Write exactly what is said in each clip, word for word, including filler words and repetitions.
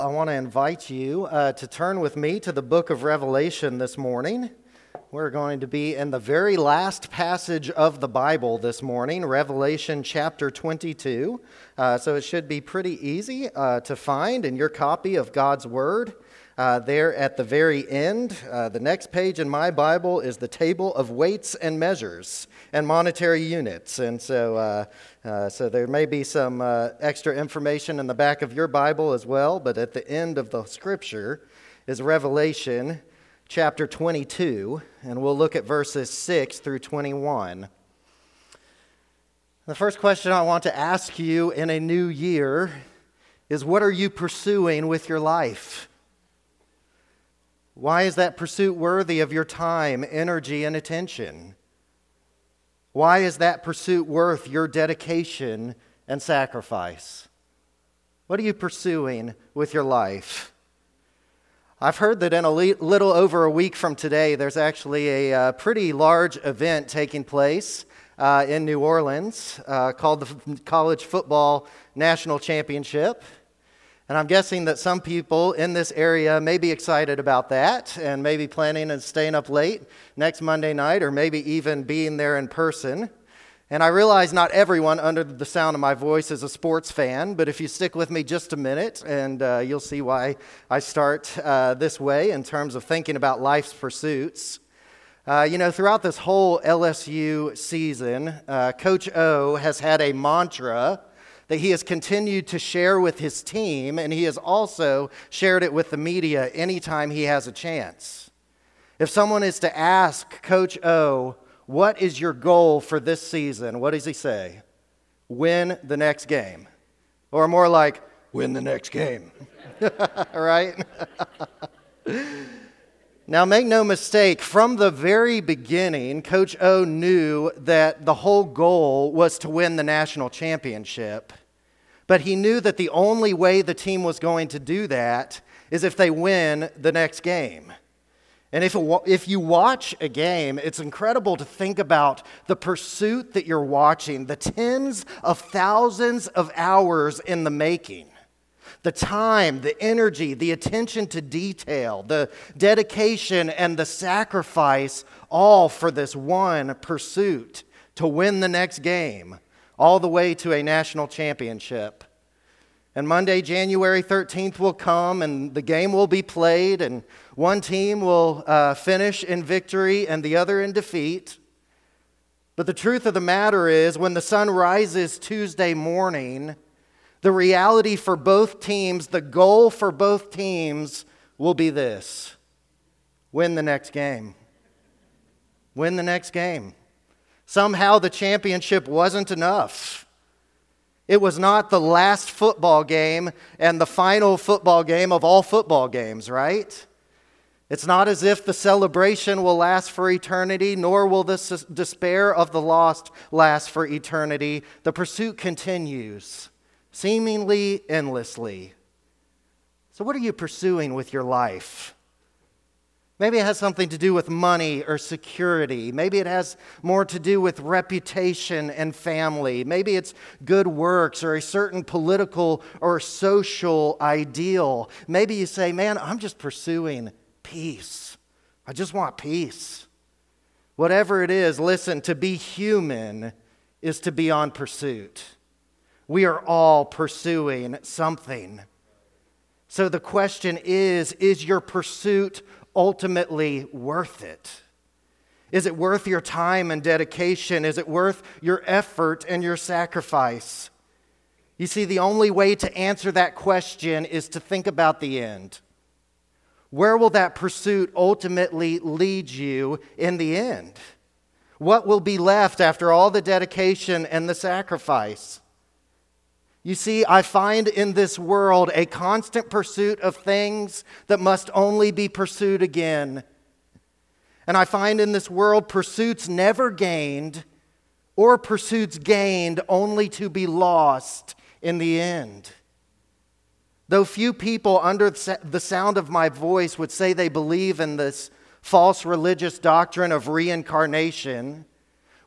I want to invite you uh, to turn with me to the book of Revelation this morning. We're going to be in the very last passage of the Bible this morning, Revelation chapter twenty-two. Uh, so it should be pretty easy uh, to find in your copy of God's Word. Uh, there at the very end, uh, the next page in my Bible is the table of weights and measures and monetary units. And so uh, uh, so there may be some uh, extra information in the back of your Bible as well, but at the end of the Scripture is Revelation chapter twenty-two, and we'll look at verses six through twenty-one. The first question I want to ask you in a new year is, what are you pursuing with your life? Why is that pursuit worthy of your time, energy, and attention? Why is that pursuit worth your dedication and sacrifice? What are you pursuing with your life? I've heard that in a little over a week from today, there's actually a uh, pretty large event taking place uh, in New Orleans uh, called the College Football National Championship. And I'm guessing that some people in this area may be excited about that and maybe planning on staying up late next Monday night or maybe even being there in person. And I realize not everyone under the sound of my voice is a sports fan, but if you stick with me just a minute, and uh, you'll see why I start uh, this way in terms of thinking about life's pursuits. Uh, you know, throughout this whole L S U season, uh, Coach O has had a mantra that he has continued to share with his team, and he has also shared it with the media anytime he has a chance. If someone is to ask Coach O, what is your goal for this season? What does he say? Win the next game. Or more like, win the next game. Right? Now, make no mistake, from the very beginning, Coach O knew that the whole goal was to win the national championship. But he knew that the only way the team was going to do that is if they win the next game. And if, if you watch a game, it's incredible to think about the pursuit that you're watching, the tens of thousands of hours in the making, the time, the energy, the attention to detail, the dedication and the sacrifice, all for this one pursuit to win the next game, all the way to a national championship. And Monday, January thirteenth will come, and the game will be played, and one team will uh, finish in victory and the other in defeat. But the truth of the matter is, when the sun rises Tuesday morning, the reality for both teams, the goal for both teams will be this: win the next game. Win the next game. Somehow the championship wasn't enough. It was not the last football game and the final football game of all football games, right? It's not as if the celebration will last for eternity, nor will the despair of the lost last for eternity. The pursuit continues, seemingly endlessly. So what are you pursuing with your life? Maybe it has something to do with money or security. Maybe it has more to do with reputation and family. Maybe it's good works or a certain political or social ideal. Maybe you say, man, I'm just pursuing peace. I just want peace. Whatever it is, listen, to be human is to be on pursuit. We are all pursuing something. So the question is, is your pursuit ultimately worth it? Is it worth your time and dedication? Is it worth your effort and your sacrifice? You see, the only way to answer that question is to think about the end. Where will that pursuit ultimately lead you in the end? What will be left after all the dedication and the sacrifice? You see, I find in this world a constant pursuit of things that must only be pursued again. And I find in this world pursuits never gained or pursuits gained only to be lost in the end. Though few people under the sound of my voice would say they believe in this false religious doctrine of reincarnation,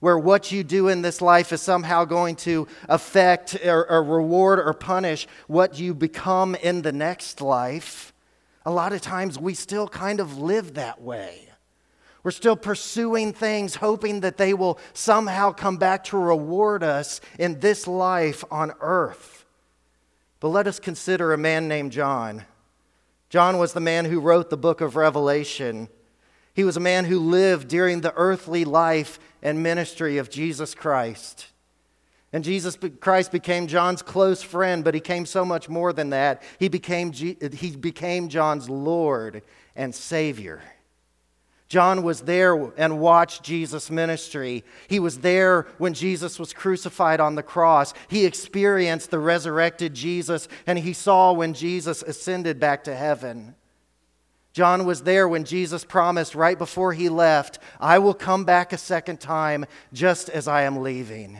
where what you do in this life is somehow going to affect or, or reward or punish what you become in the next life, a lot of times we still kind of live that way. We're still pursuing things, hoping that they will somehow come back to reward us in this life on earth. But let us consider a man named John. John was the man who wrote the book of Revelation. He was a man who lived during the earthly life and ministry of Jesus Christ. And Jesus Christ became John's close friend, but he became so much more than that. He became, he became John's Lord and Savior. John was there and watched Jesus' ministry. He was there when Jesus was crucified on the cross. He experienced the resurrected Jesus, and he saw when Jesus ascended back to heaven. John was there when Jesus promised right before he left, "I will come back a second time just as I am leaving."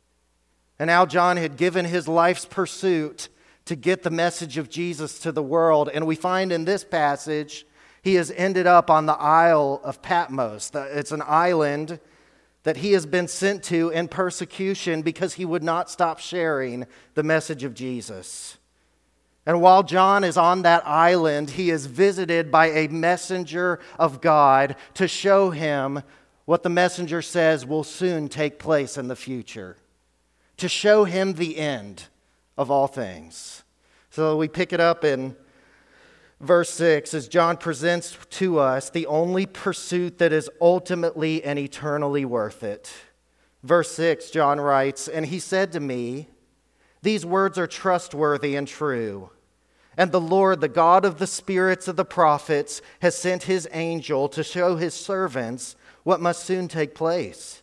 And now John had given his life's pursuit to get the message of Jesus to the world. And we find in this passage, he has ended up on the Isle of Patmos. It's an island that he has been sent to in persecution because he would not stop sharing the message of Jesus. And while John is on that island, he is visited by a messenger of God to show him what the messenger says will soon take place in the future, to show him the end of all things. So we pick it up in verse six as John presents to us the only pursuit that is ultimately and eternally worth it. Verse six, John writes, "And he said to me, 'These words are trustworthy and true. And the Lord, the God of the spirits of the prophets, has sent his angel to show his servants what must soon take place.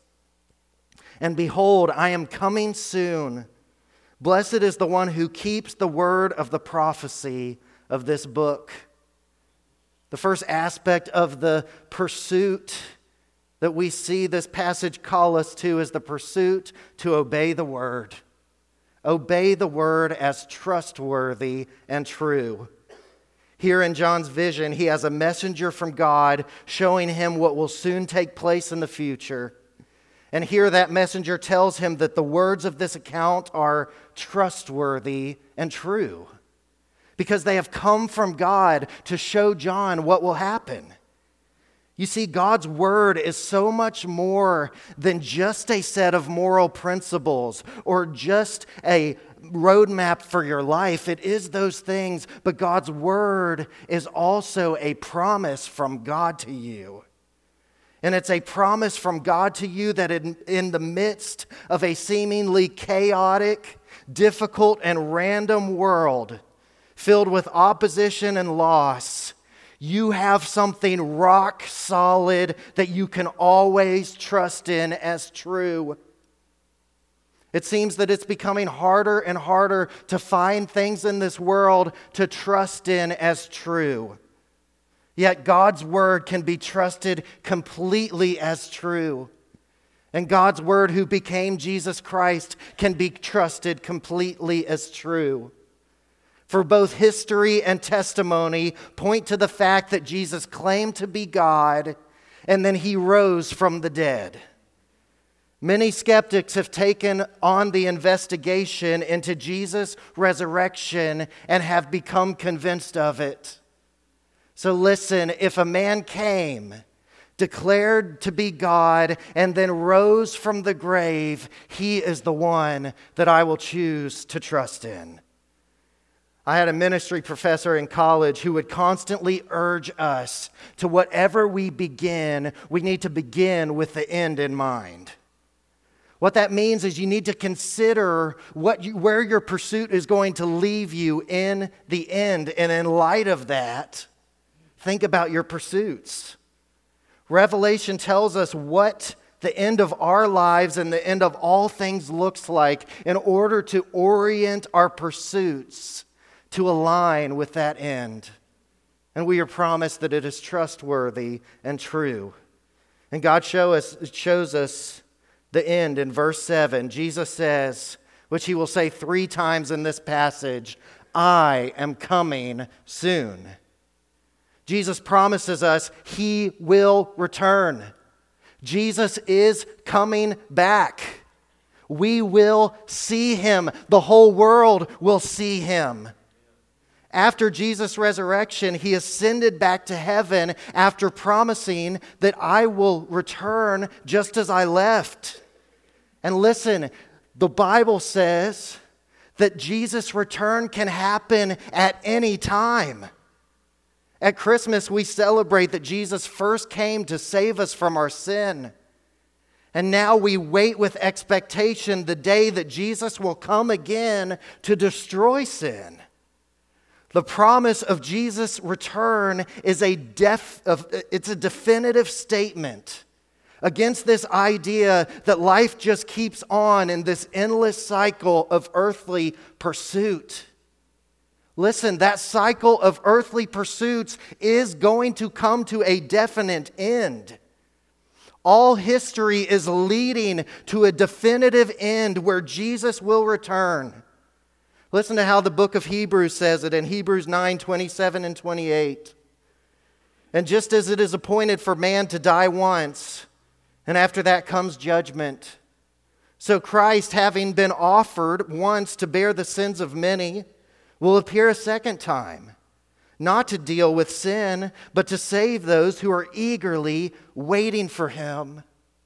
And behold, I am coming soon. Blessed is the one who keeps the word of the prophecy of this book.'" The first aspect of the pursuit that we see this passage call us to is the pursuit to obey the word. Obey the word as trustworthy and true. Here in John's vision, he has a messenger from God showing him what will soon take place in the future. And here that messenger tells him that the words of this account are trustworthy and true, because they have come from God to show John what will happen. You see, God's word is so much more than just a set of moral principles or just a roadmap for your life. It is those things, but God's word is also a promise from God to you. And it's a promise from God to you that in, in the midst of a seemingly chaotic, difficult, and random world filled with opposition and loss, you have something rock solid that you can always trust in as true. It seems that it's becoming harder and harder to find things in this world to trust in as true. Yet God's word can be trusted completely as true. And God's word, who became Jesus Christ, can be trusted completely as true. For both history and testimony point to the fact that Jesus claimed to be God, and then he rose from the dead. Many skeptics have taken on the investigation into Jesus' resurrection and have become convinced of it. So listen, if a man came, declared to be God, and then rose from the grave, he is the one that I will choose to trust in. I had a ministry professor in college who would constantly urge us to whatever we begin, we need to begin with the end in mind. What that means is you need to consider what you, where your pursuit is going to leave you in the end. And in light of that, think about your pursuits. Revelation tells us what the end of our lives and the end of all things looks like in order to orient our pursuits to align with that end. And we are promised that it is trustworthy and true. And God show us, shows us the end in verse seven. Jesus says, which he will say three times in this passage, "I am coming soon." Jesus promises us he will return. Jesus is coming back. We will see him. The whole world will see him. After Jesus' resurrection, he ascended back to heaven after promising that I will return just as I left. And listen, the Bible says that Jesus' return can happen at any time. At Christmas, we celebrate that Jesus first came to save us from our sin. And now we wait with expectation the day that Jesus will come again to destroy sin. The promise of Jesus' return is a def, it's a definitive statement against this idea that life just keeps on in this endless cycle of earthly pursuit. Listen, that cycle of earthly pursuits is going to come to a definite end. All history is leading to a definitive end where Jesus will return. Listen to how the book of Hebrews says it in Hebrews nine, twenty-seven and twenty-eight. And just as it is appointed for man to die once, and after that comes judgment, so Christ, having been offered once to bear the sins of many, will appear a second time, not to deal with sin, but to save those who are eagerly waiting for him.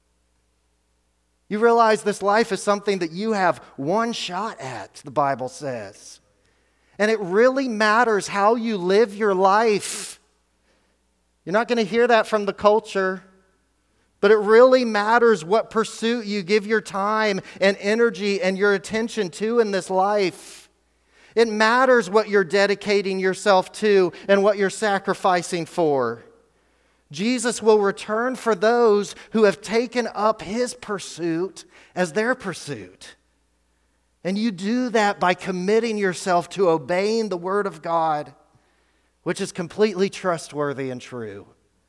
You realize this life is something that you have one shot at, the Bible says. And it really matters how you live your life. You're not going to hear that from the culture, but it really matters what pursuit you give your time and energy and your attention to in this life. It matters what you're dedicating yourself to and what you're sacrificing for. Jesus will return for those who have taken up his pursuit as their pursuit. And you do that by committing yourself to obeying the word of God, which is completely trustworthy and true.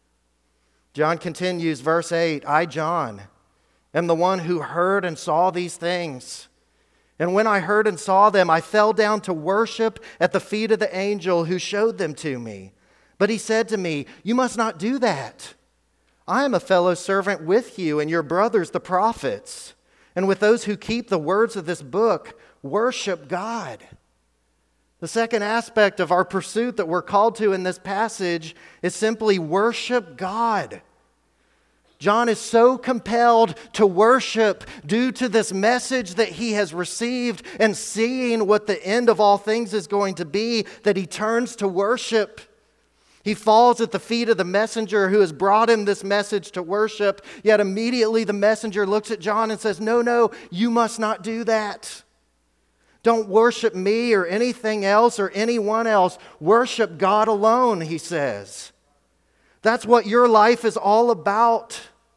John continues, verse eight, I, John, am the one who heard and saw these things. And when I heard and saw them, I fell down to worship at the feet of the angel who showed them to me. But he said to me, you must not do that. I am a fellow servant with you and your brothers, the prophets, and with those who keep the words of this book. Worship God. The second aspect of our pursuit that we're called to in this passage is simply worship God. John is so compelled to worship due to this message that he has received and seeing what the end of all things is going to be that he turns to worship. He falls at the feet of the messenger who has brought him this message to worship, yet immediately the messenger looks at John and says, no, no, you must not do that. Don't worship me or anything else or anyone else. Worship God alone, he says. That's what your life is all about.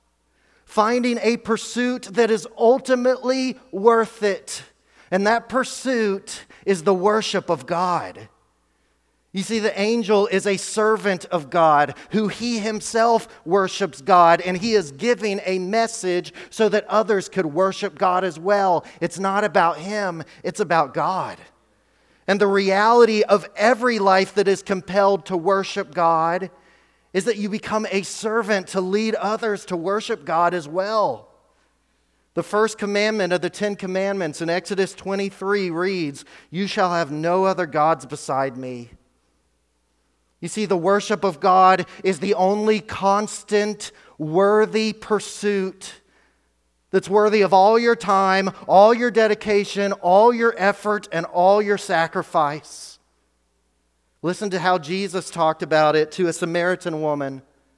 Finding a pursuit that is ultimately worth it. And that pursuit is the worship of God. You see, the angel is a servant of God who he himself worships God, and he is giving a message so that others could worship God as well. It's not about him, it's about God. And the reality of every life that is compelled to worship God is that you become a servant to lead others to worship God as well. The first commandment of the Ten Commandments in Exodus twenty-three reads, you shall have no other gods beside me. You see, the worship of God is the only constant, worthy pursuit that's worthy of all your time, all your dedication, all your effort, and all your sacrifice. Listen to how Jesus talked about it to a Samaritan woman.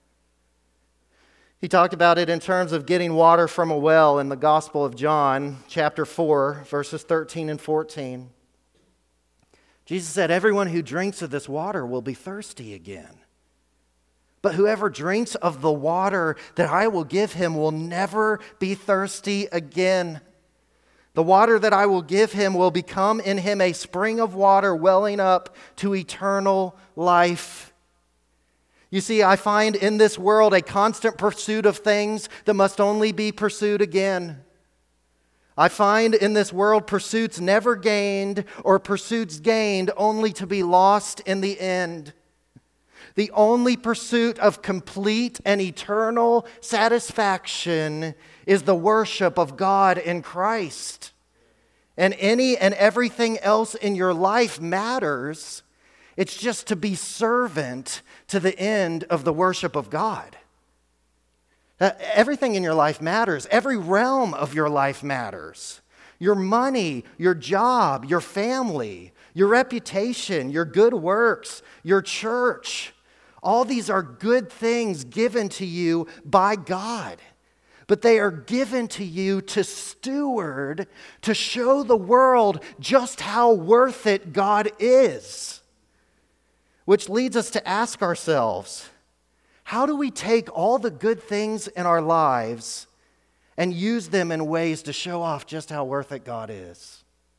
He talked about it in terms of getting water from a well in the Gospel of John, chapter four, verses thirteen and fourteen. Jesus said, everyone who drinks of this water will be thirsty again. But whoever drinks of the water that I will give him will never be thirsty again. The water that I will give him will become in him a spring of water welling up to eternal life. You see, I find in this world a constant pursuit of things that must only be pursued again. I find in this world pursuits never gained or pursuits gained only to be lost in the end. The only pursuit of complete and eternal satisfaction is the worship of God in Christ. And any and everything else in your life matters. It's just to be servant to the end of the worship of God. Uh, everything in your life matters. Every realm of your life matters. Your money, your job, your family, your reputation, your good works, your church. All these are good things given to you by God. But they are given to you to steward, to show the world just how worth it God is. Which leads us to ask ourselves, how do we take all the good things in our lives and use them in ways to show off just how worth it God is?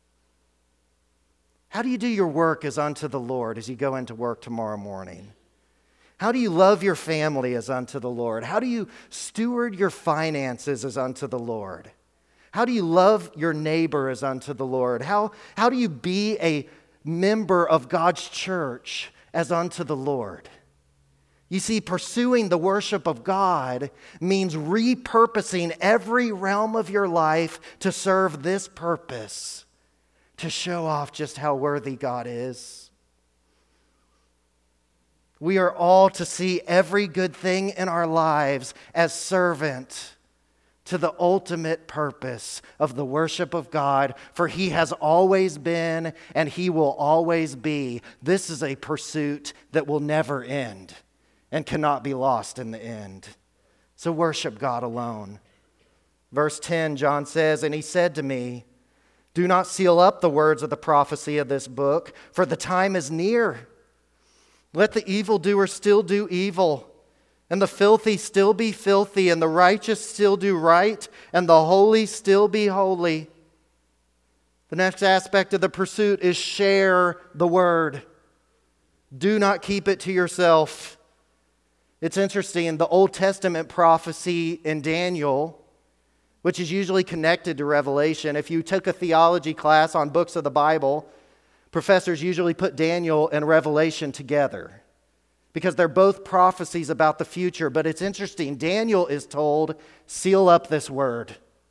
How do you do your work as unto the Lord as you go into work tomorrow morning? How do you love your family as unto the Lord? How do you steward your finances as unto the Lord? How do you love your neighbor as unto the Lord? How, how do you be a member of God's church as unto the Lord? You see, pursuing the worship of God means repurposing every realm of your life to serve this purpose, to show off just how worthy God is. We are all to see every good thing in our lives as servant to the ultimate purpose of the worship of God, for He has always been and He will always be. This is a pursuit that will never end and cannot be lost in the end. So worship God alone. Verse ten, John says, "And He said to me, do not seal up the words of the prophecy of this book, for the time is near. Let the evildoer still do evil, and the filthy still be filthy, and the righteous still do right, and the holy still be holy." The next aspect of the pursuit is share the word. Do not keep it to yourself. It's interesting, the Old Testament prophecy in Daniel, which is usually connected to Revelation. If you took a theology class on books of the Bible, professors usually put Daniel and Revelation together because they're both prophecies about the future. But it's interesting, Daniel is told, seal up this word.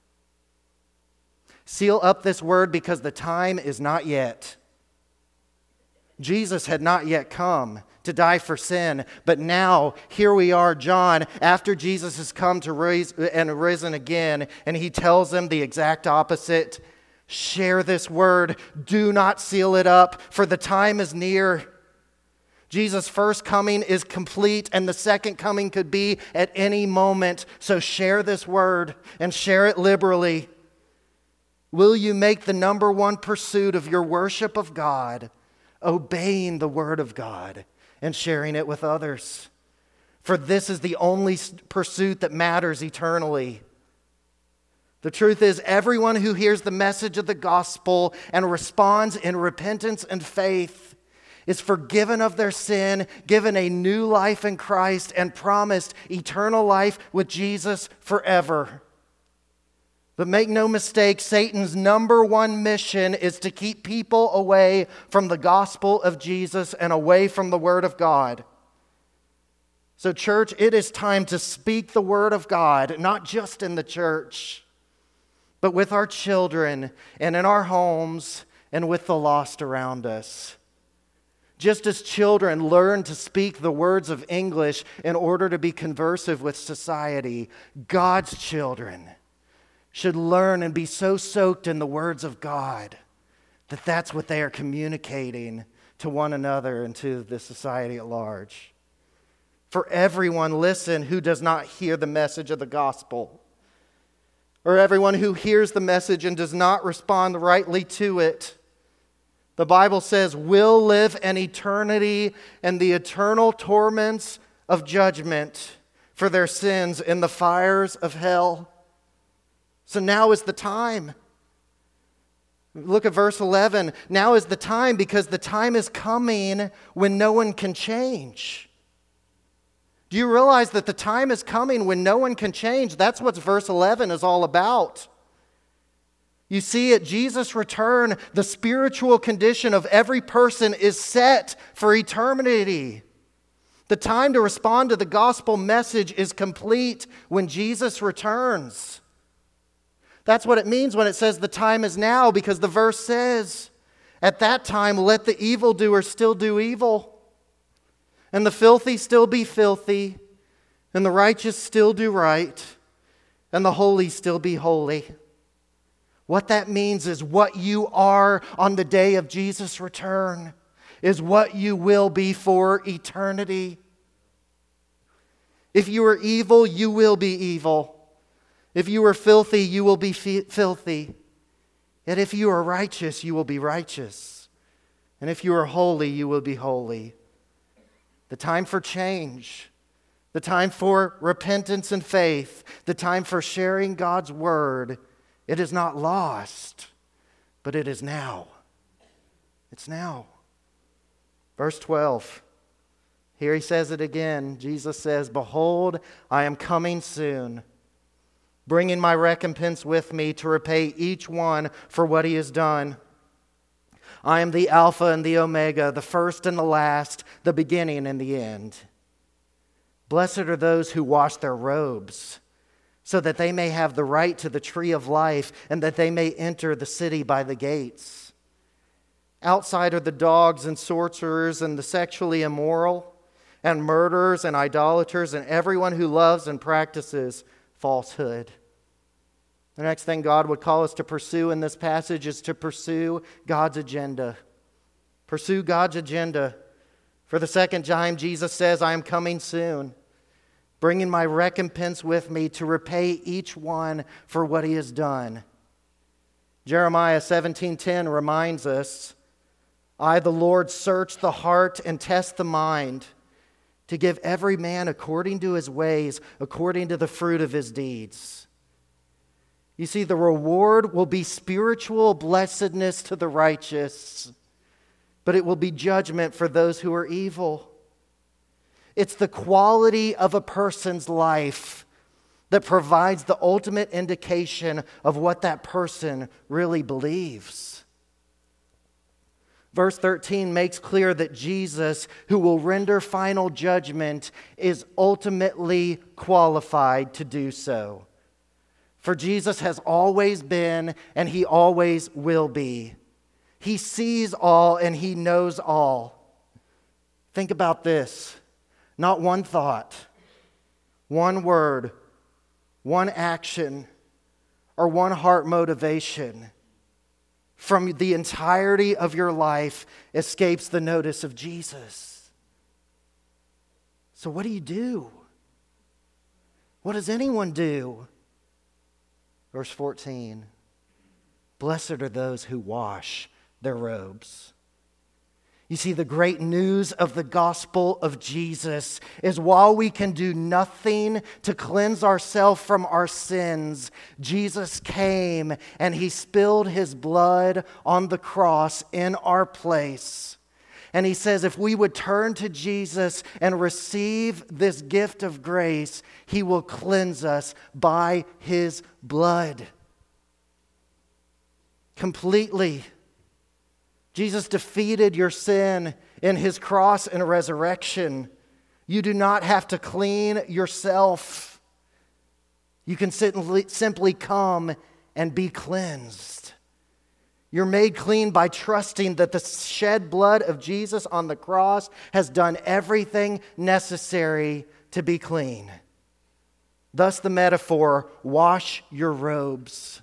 Seal up this word because the time is not yet. Jesus had not yet come to die for sin, but now here we are, John, after Jesus has come to raise and risen again, and he tells them the exact opposite. Share this word. Do not seal it up, for the time is near. Jesus' first coming is complete, and the second coming could be at any moment. So share this word and share it liberally. Will you make the number one pursuit of your worship of God obeying the word of God and sharing it with others? For this is the only pursuit that matters eternally. The truth is, everyone who hears the message of the gospel and responds in repentance and faith is forgiven of their sin, given a new life in Christ, and promised eternal life with Jesus forever. But make no mistake, Satan's number one mission is to keep people away from the gospel of Jesus and away from the word of God. So, church, it is time to speak the word of God, not just in the church, but with our children and in our homes and with the lost around us. Just as children learn to speak the words of English in order to be conversive with society, God's children should learn and be so soaked in the words of God that that's what they are communicating to one another and to the society at large. For everyone, listen, who does not hear the message of the gospel, or everyone who hears the message and does not respond rightly to it, the Bible says, will live an eternity in the eternal torments of judgment for their sins in the fires of hell. So now is the time. Look at verse eleven. Now is the time, because the time is coming when no one can change. Do you realize that the time is coming when no one can change? That's what verse eleven is all about. You see, at Jesus' return, the spiritual condition of every person is set for eternity. The time to respond to the gospel message is complete when Jesus returns. That's what it means when it says the time is now, because the verse says, at that time, let the evildoer still do evil, and the filthy still be filthy, and the righteous still do right, and the holy still be holy. What that means is what you are on the day of Jesus' return is what you will be for eternity. If you are evil, you will be evil. If you are filthy, you will be fi- filthy. And if you are righteous, you will be righteous. And if you are holy, you will be holy. The time for change, the time for repentance and faith, the time for sharing God's word, it is not lost, but it is now. It's now. Verse twelve. Here he says it again. Jesus says, behold, I am coming soon, bringing my recompense with me to repay each one for what he has done. I am the Alpha and the Omega, the first and the last, the beginning and the end. Blessed are those who wash their robes, so that they may have the right to the tree of life and that they may enter the city by the gates. Outside are the dogs and sorcerers and the sexually immoral and murderers and idolaters and everyone who loves and practices falsehood. The next thing God would call us to pursue in this passage is to pursue God's agenda. Pursue God's agenda. For the second time, Jesus says, I am coming soon, bringing my recompense with me to repay each one for what he has done. Jeremiah seventeen ten reminds us, I, the Lord, search the heart and test the mind to give every man according to his ways, according to the fruit of his deeds. You see, the reward will be spiritual blessedness to the righteous, but it will be judgment for those who are evil. It's the quality of a person's life that provides the ultimate indication of what that person really believes. Verse thirteen makes clear that Jesus, who will render final judgment, is ultimately qualified to do so. For Jesus has always been and he always will be. He sees all and he knows all. Think about this. Not one thought, one word, one action, or one heart motivation from the entirety of your life escapes the notice of Jesus. So what do you do? What does anyone do? Verse fourteen, blessed are those who wash their robes. You see, the great news of the gospel of Jesus is while we can do nothing to cleanse ourselves from our sins, Jesus came and he spilled his blood on the cross in our place. And he says if we would turn to Jesus and receive this gift of grace, he will cleanse us by his blood completely. Jesus defeated your sin in his cross and resurrection. You do not have to clean yourself. You can simply come and be cleansed. You're made clean by trusting that the shed blood of Jesus on the cross has done everything necessary to be clean. Thus the metaphor, wash your robes.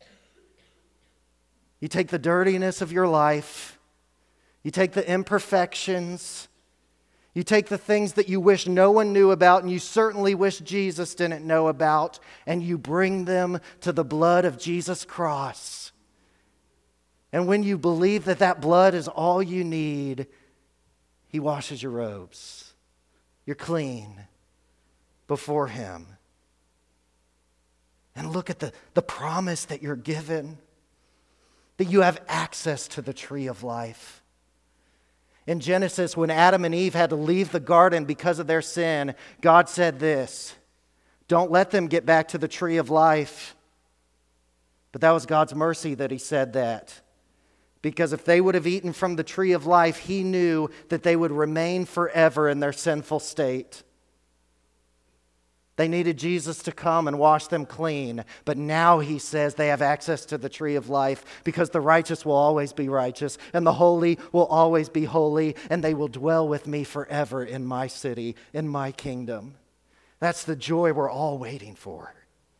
You take the dirtiness of your life, you take the imperfections, you take the things that you wish no one knew about and you certainly wish Jesus didn't know about, and you bring them to the blood of Jesus' cross. And when you believe that that blood is all you need, he washes your robes. You're clean before him. And look at the, the promise that you're given, that you have access to the tree of life. In Genesis, when Adam and Eve had to leave the garden because of their sin, God said this, don't let them get back to the tree of life. But that was God's mercy that he said that, Because if they would have eaten from the tree of life, he knew that they would remain forever in their sinful state. They needed Jesus to come and wash them clean. But now he says they have access to the tree of life because the righteous will always be righteous and the holy will always be holy, and they will dwell with me forever in my city, in my kingdom. That's the joy we're all waiting for.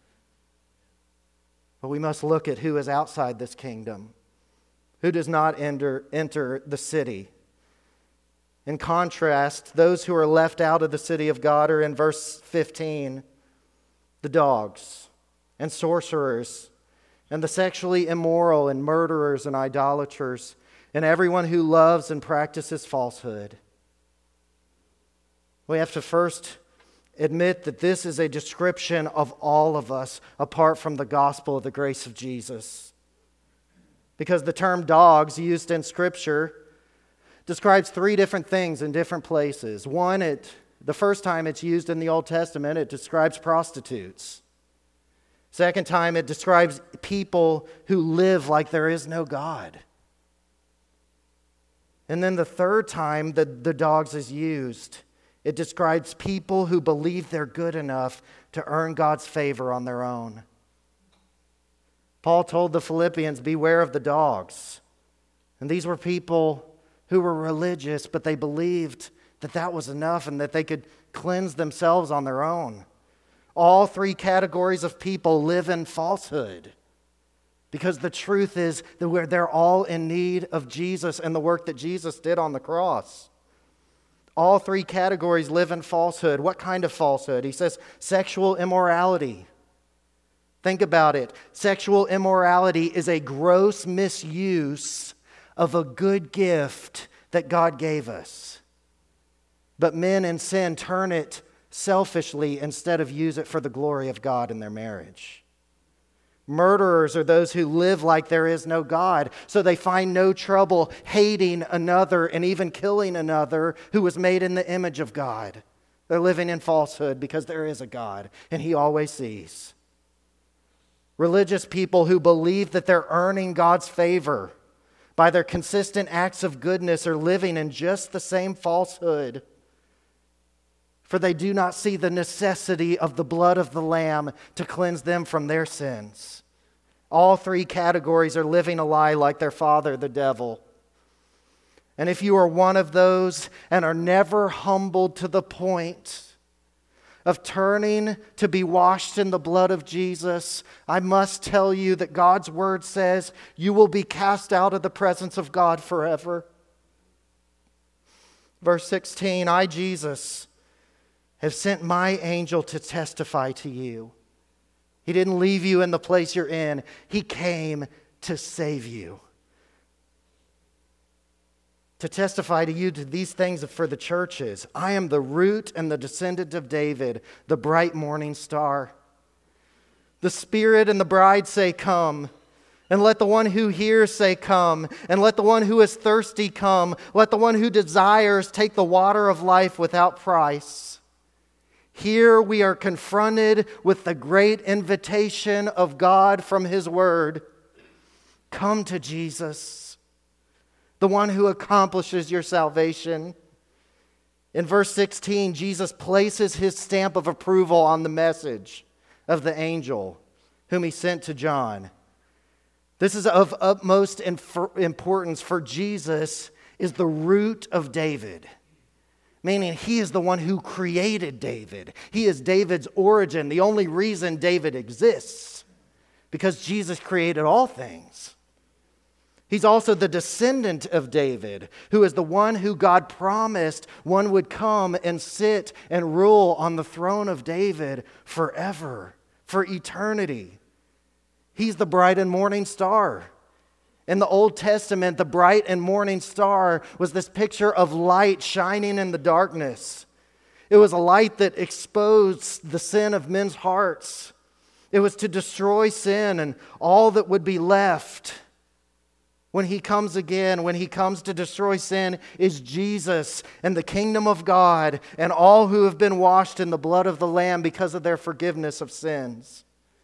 But we must look at who is outside this kingdom, who does not enter, enter the city. In contrast, those who are left out of the city of God are in verse fifteen, the dogs and sorcerers and the sexually immoral and murderers and idolaters and everyone who loves and practices falsehood. We have to first admit that this is a description of all of us apart from the gospel of the grace of Jesus. Because the term dogs used in Scripture describes three different things in different places. One, it the first time it's used in the Old Testament, it describes prostitutes. Second time, it describes people who live like there is no God. And then the third time that the dogs is used, it describes people who believe they're good enough to earn God's favor on their own. Paul told the Philippians, beware of the dogs. And these were people who were religious, but they believed that that was enough and that they could cleanse themselves on their own. All three categories of people live in falsehood because the truth is that we're, they're all in need of Jesus and the work that Jesus did on the cross. All three categories live in falsehood. What kind of falsehood? He says sexual immorality. Think about it. Sexual immorality is a gross misuse of a good gift that God gave us. But men in sin turn it selfishly instead of use it for the glory of God in their marriage. Murderers are those who live like there is no God, so they find no trouble hating another and even killing another who was made in the image of God. They're living in falsehood because there is a God, and He always sees. Religious people who believe that they're earning God's favor by their consistent acts of goodness are living in just the same falsehood. For they do not see the necessity of the blood of the Lamb to cleanse them from their sins. All three categories are living a lie like their father, the devil. And if you are one of those and are never humbled to the point of turning to be washed in the blood of Jesus, I must tell you that God's word says you will be cast out of the presence of God forever. Verse sixteen, I, Jesus, have sent my angel to testify to you. He didn't leave you in the place you're in. He came to save you. To testify to you to these things for the churches. I am the root and the descendant of David, the bright morning star. The Spirit and the bride say, come. And let the one who hears say, come. And let the one who is thirsty come. Let the one who desires take the water of life without price. Here we are confronted with the great invitation of God from His Word. Come to Jesus, the one who accomplishes your salvation. In verse sixteen, Jesus places His stamp of approval on the message of the angel whom He sent to John. This is of utmost importance, for Jesus is the root of David. Meaning He is the one who created David. He is David's origin, the only reason David exists, because Jesus created all things. He's also the descendant of David, who is the one who God promised one would come and sit and rule on the throne of David forever, for eternity. He's the bright and morning star. In the Old Testament, the bright and morning star was this picture of light shining in the darkness. It was a light that exposed the sin of men's hearts. It was to destroy sin, and all that would be left when He comes again, when He comes to destroy sin, is Jesus and the kingdom of God and all who have been washed in the blood of the Lamb because of their forgiveness of sins.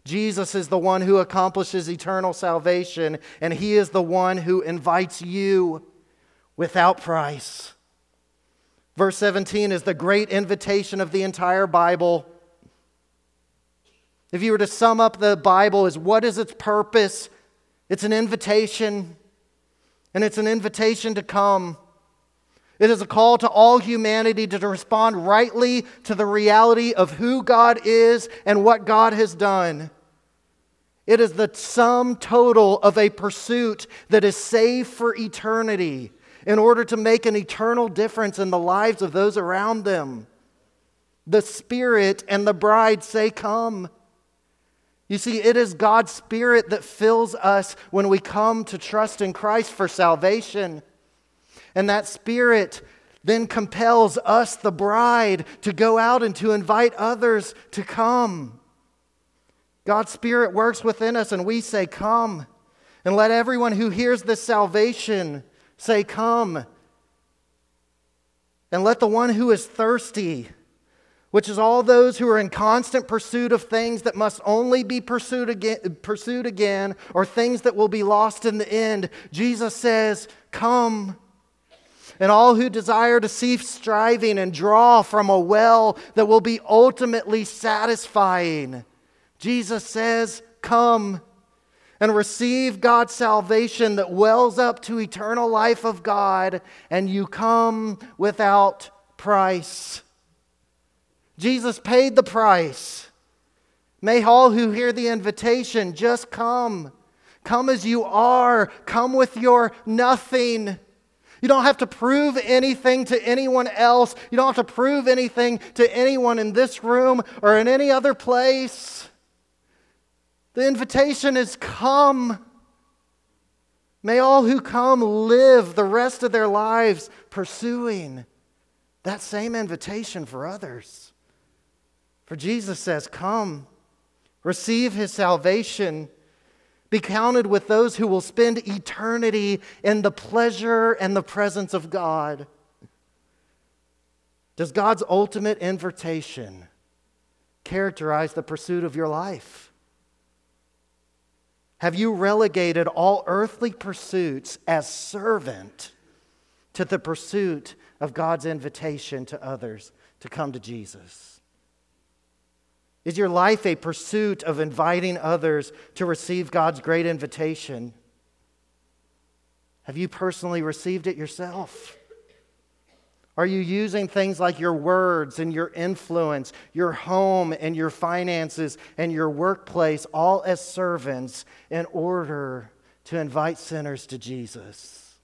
Jesus is the one who accomplishes eternal salvation, and He is the one who invites you without price. Verse seventeen is the great invitation of the entire Bible. If you were to sum up the Bible as what is its purpose, it's an invitation, and it's an invitation to come. It is a call to all humanity to respond rightly to the reality of who God is and what God has done. It is the sum total of a pursuit that is saved for eternity in order to make an eternal difference in the lives of those around them. The Spirit and the bride say, "Come." You see, it is God's Spirit that fills us when we come to trust in Christ for salvation. And that Spirit then compels us, the bride, to go out and to invite others to come. God's Spirit works within us and we say, "Come." And let everyone who hears this salvation say, "Come." And let the one who is thirsty, which is all those who are in constant pursuit of things that must only be pursued again, pursued again, or things that will be lost in the end. Jesus says, "Come." And all who desire to cease striving and draw from a well that will be ultimately satisfying, Jesus says, "Come." And receive God's salvation that wells up to eternal life of God, and you come without price. Jesus paid the price. May all who hear the invitation just come. Come as you are. Come with your nothing. You don't have to prove anything to anyone else. You don't have to prove anything to anyone in this room or in any other place. The invitation is come. May all who come live the rest of their lives pursuing that same invitation for others. For Jesus says, "Come, receive His salvation, be counted with those who will spend eternity in the pleasure and the presence of God." Does God's ultimate invitation characterize the pursuit of your life? Have you relegated all earthly pursuits as servant to the pursuit of God's invitation to others to come to Jesus? Is your life a pursuit of inviting others to receive God's great invitation? Have you personally received it yourself? Are you using things like your words and your influence, your home and your finances and your workplace all as servants in order to invite sinners to Jesus?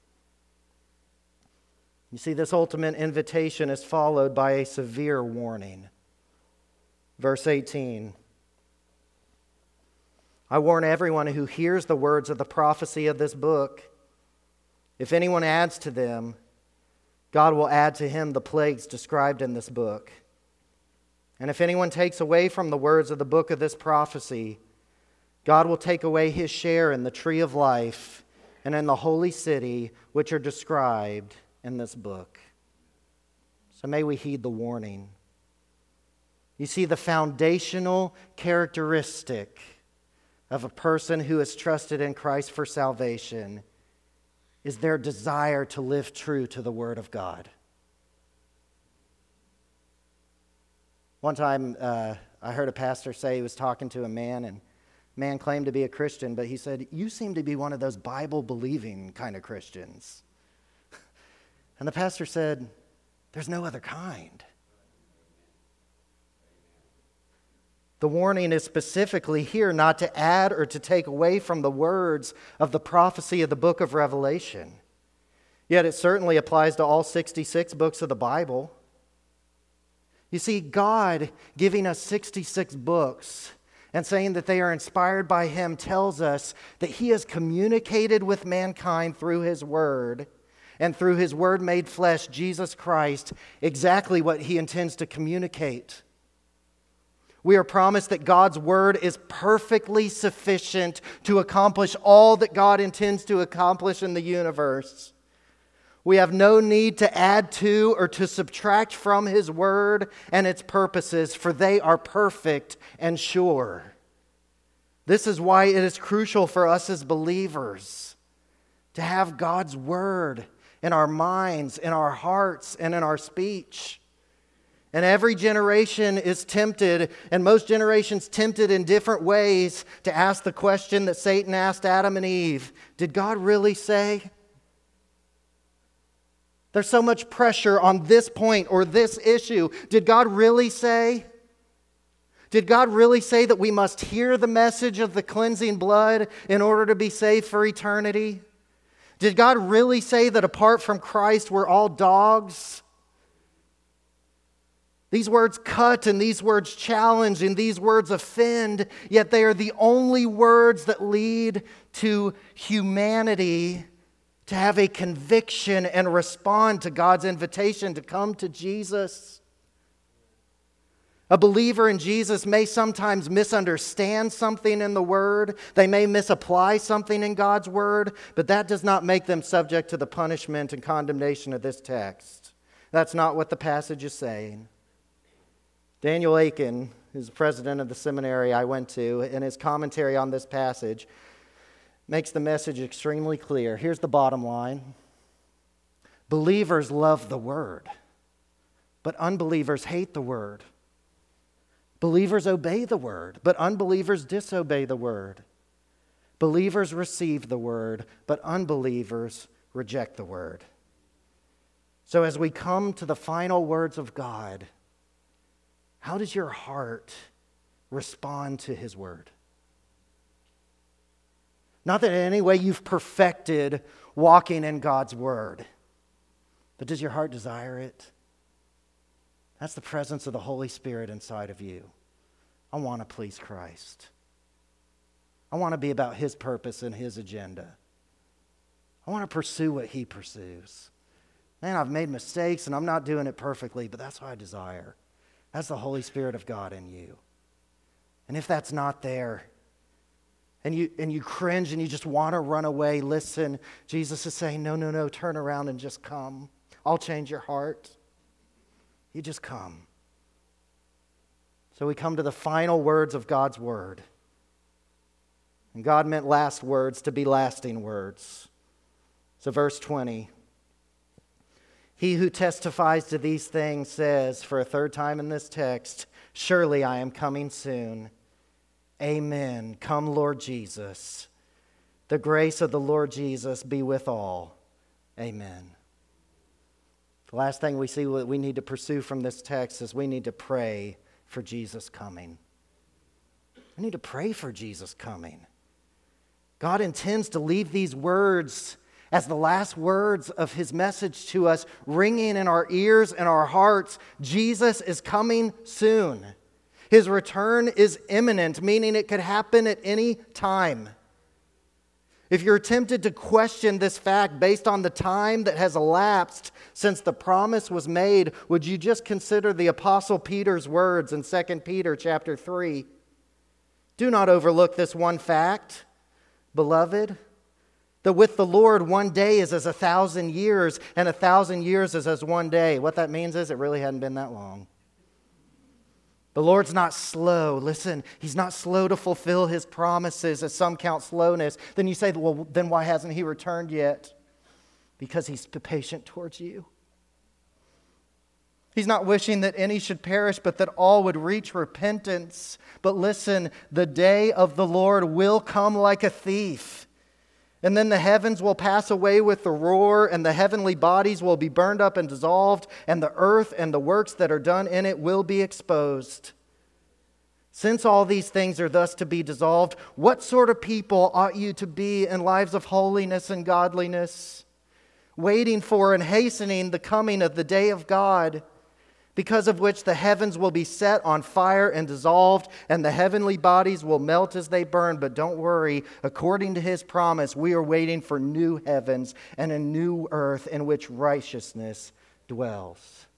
You see, this ultimate invitation is followed by a severe warning. Verse eighteen, "I warn everyone who hears the words of the prophecy of this book. If anyone adds to them, God will add to him the plagues described in this book. And if anyone takes away from the words of the book of this prophecy, God will take away his share in the tree of life and in the holy city which are described in this book." So may we heed the warning. You see, the foundational characteristic of a person who has trusted in Christ for salvation is their desire to live true to the Word of God. One time, uh, I heard a pastor say he was talking to a man, and the man claimed to be a Christian, but he said, "You seem to be one of those Bible-believing kind of Christians." And the pastor said, "There's no other kind." The warning is specifically here not to add or to take away from the words of the prophecy of the book of Revelation. Yet it certainly applies to all sixty-six books of the Bible. You see, God giving us sixty-six books and saying that they are inspired by Him tells us that He has communicated with mankind through His Word and through His Word made flesh, Jesus Christ, exactly what He intends to communicate. We are promised that God's Word is perfectly sufficient to accomplish all that God intends to accomplish in the universe. We have no need to add to or to subtract from His Word and its purposes, for they are perfect and sure. This is why it is crucial for us as believers to have God's word in our minds, in our hearts, and in our speech. And every generation is tempted, and most generations tempted in different ways, to ask the question that Satan asked Adam and Eve: did God really say? There's so much pressure on this point or this issue. Did God really say? Did God really say that we must hear the message of the cleansing blood in order to be saved for eternity? Did God really say that apart from Christ we're all dogs? These words cut and these words challenge and these words offend, yet they are the only words that lead to humanity to have a conviction and respond to God's invitation to come to Jesus. A believer in Jesus may sometimes misunderstand something in the Word. They may misapply something in God's Word, but that does not make them subject to the punishment and condemnation of this text. That's not what the passage is saying. Daniel Aiken, who's the president of the seminary I went to, in his commentary on this passage, makes the message extremely clear. Here's the bottom line. Believers love the Word, but unbelievers hate the Word. Believers obey the Word, but unbelievers disobey the Word. Believers receive the Word, but unbelievers reject the Word. So as we come to the final words of God, how does your heart respond to His Word? Not that in any way you've perfected walking in God's Word, but does your heart desire it? That's the presence of the Holy Spirit inside of you. I want to please Christ. I want to be about His purpose and His agenda. I want to pursue what He pursues. Man, I've made mistakes and I'm not doing it perfectly, but that's what I desire. That's the Holy Spirit of God in you. And if that's not there, and you and you cringe and you just want to run away, listen, Jesus is saying, no, no, no, turn around and just come. I'll change your heart. You just come. So we come to the final words of God's Word. And God meant last words to be lasting words. So verse twenty. He who testifies to these things says, for a third time in this text, surely I am coming soon. Amen. Come, Lord Jesus. The grace of the Lord Jesus be with all. Amen. The last thing we see that we need to pursue from this text is we need to pray for Jesus coming. We need to pray for Jesus coming. God intends to leave these words as the last words of His message to us, ringing in our ears and our hearts. Jesus is coming soon. His return is imminent, meaning it could happen at any time. If you're tempted to question this fact based on the time that has elapsed since the promise was made, would you just consider the Apostle Peter's words in Second Peter chapter three? Do not overlook this one fact, beloved, that with the Lord one day is as a thousand years, and a thousand years is as one day. What that means is it really hadn't been that long. The Lord's not slow. Listen, He's not slow to fulfill His promises, as some count slowness. Then you say, well, then why hasn't He returned yet? Because He's patient towards you. He's not wishing that any should perish, but that all would reach repentance. But listen, the day of the Lord will come like a thief. And then the heavens will pass away with the roar, and the heavenly bodies will be burned up and dissolved, and the earth and the works that are done in it will be exposed. Since all these things are thus to be dissolved, what sort of people ought you to be in lives of holiness and godliness, waiting for and hastening the coming of the day of God, because of which the heavens will be set on fire and dissolved, and the heavenly bodies will melt as they burn. But don't worry, according to His promise, we are waiting for new heavens and a new earth in which righteousness dwells.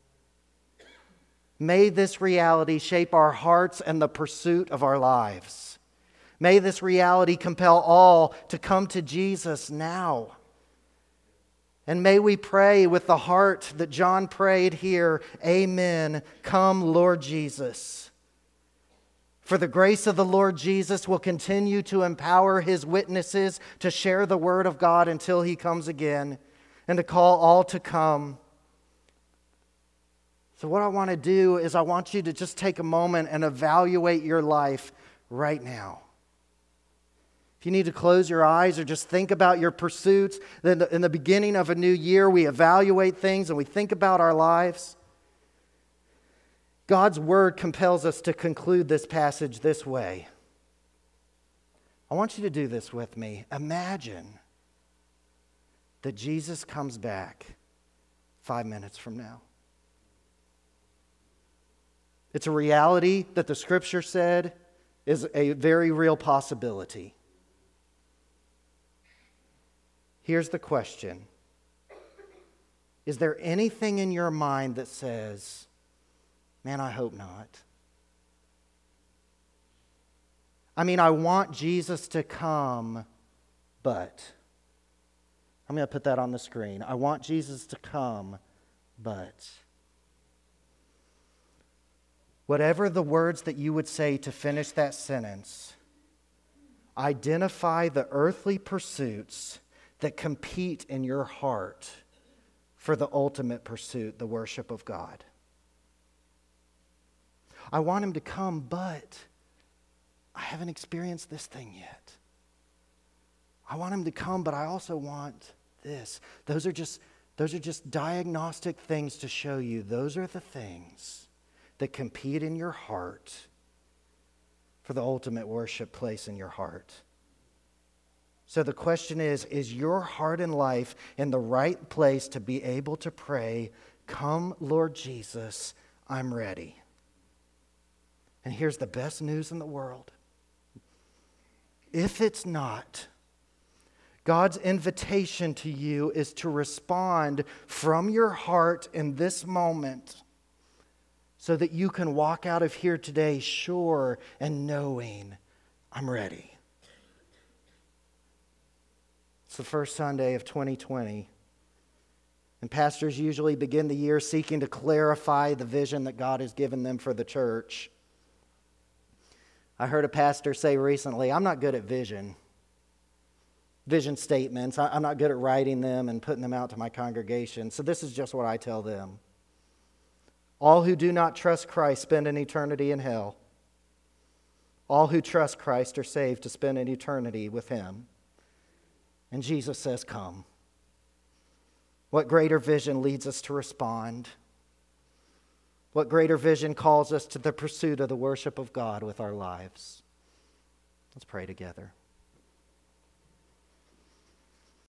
May this reality shape our hearts and the pursuit of our lives. May this reality compel all to come to Jesus now. And may we pray with the heart that John prayed here, Amen. Come, Lord Jesus. For the grace of the Lord Jesus will continue to empower his witnesses to share the word of God until he comes again, and to call all to come. So what I want to do is I want you to just take a moment and evaluate your life right now. If you need to close your eyes or just think about your pursuits, then in the beginning of a new year, we evaluate things and we think about our lives. God's word compels us to conclude this passage this way. I want you to do this with me. Imagine that Jesus comes back five minutes from now. It's a reality that the Scripture said is a very real possibility. Here's the question. Is there anything in your mind that says, man, I hope not? I mean, I want Jesus to come, but... I'm going to put that on the screen. I want Jesus to come, but... Whatever the words that you would say to finish that sentence, identify the earthly pursuits that compete in your heart for the ultimate pursuit, the worship of God. I want him to come, but I haven't experienced this thing yet. I want him to come, but I also want this. Those are just, those are just diagnostic things to show you. Those are the things that compete in your heart for the ultimate worship place in your heart. So the question is, is your heart and life in the right place to be able to pray, come, Lord Jesus, I'm ready? And here's the best news in the world. If it's not, God's invitation to you is to respond from your heart in this moment so that you can walk out of here today sure and knowing, I'm ready. It's the first Sunday of twenty twenty. And pastors usually begin the year seeking to clarify the vision that God has given them for the church. I heard a pastor say recently, I'm not good at vision. Vision statements. I'm not good at writing them and putting them out to my congregation. So this is just what I tell them. All who do not trust Christ spend an eternity in hell. All who trust Christ are saved to spend an eternity with him. And Jesus says, come. What greater vision leads us to respond? What greater vision calls us to the pursuit of the worship of God with our lives? Let's pray together.